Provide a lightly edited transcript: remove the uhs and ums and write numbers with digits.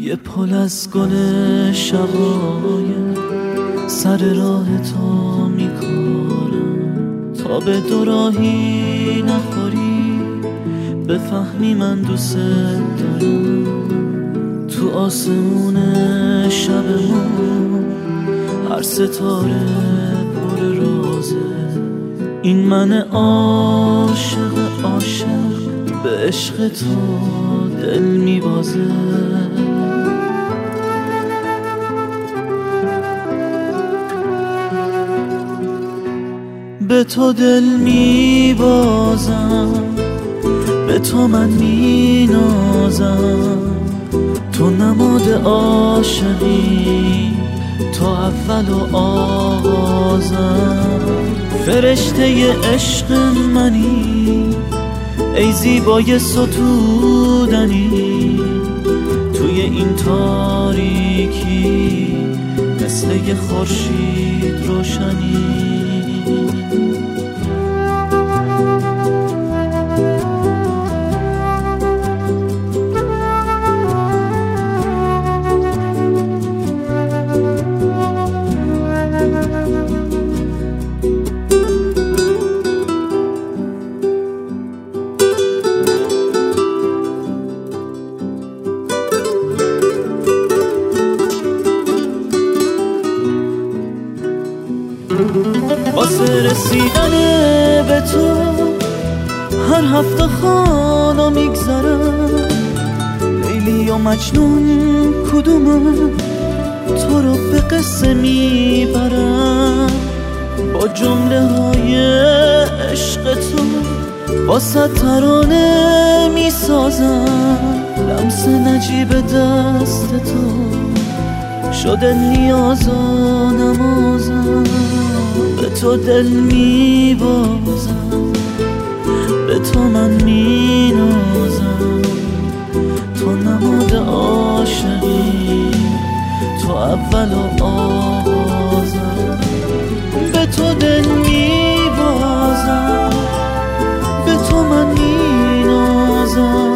یه پل از گل شقایق سر راه تو میکارم تا به دوراهی نخوری، بفهمی من دوست دارم. تو آسمون شب ما هر ستاره پر رازه، این من عاشق به عشق تو دل میبازه. به تو دل میبازم، به تو من مینازم، تو نماد عاشقی، تو اول و آغازم. فرشته عشق منی، ای زیبای ستودنی، توی این تاریکی مثل یه خورشید روشنی. واسه رسیدن به تو هر هفته خانا میگذرم، لیلی و مجنون کدومه تو رو به قصه میبرم. با جمله های عشق تو واسه ترانه میسازم، لمس نجیب دست تو شده نیاز و نمازم. به تو دل میبازم، به تو من مینازم، تو نماد عاشقی، تو اول و آغازم. به تو دل میبازم، به تو من مینازم،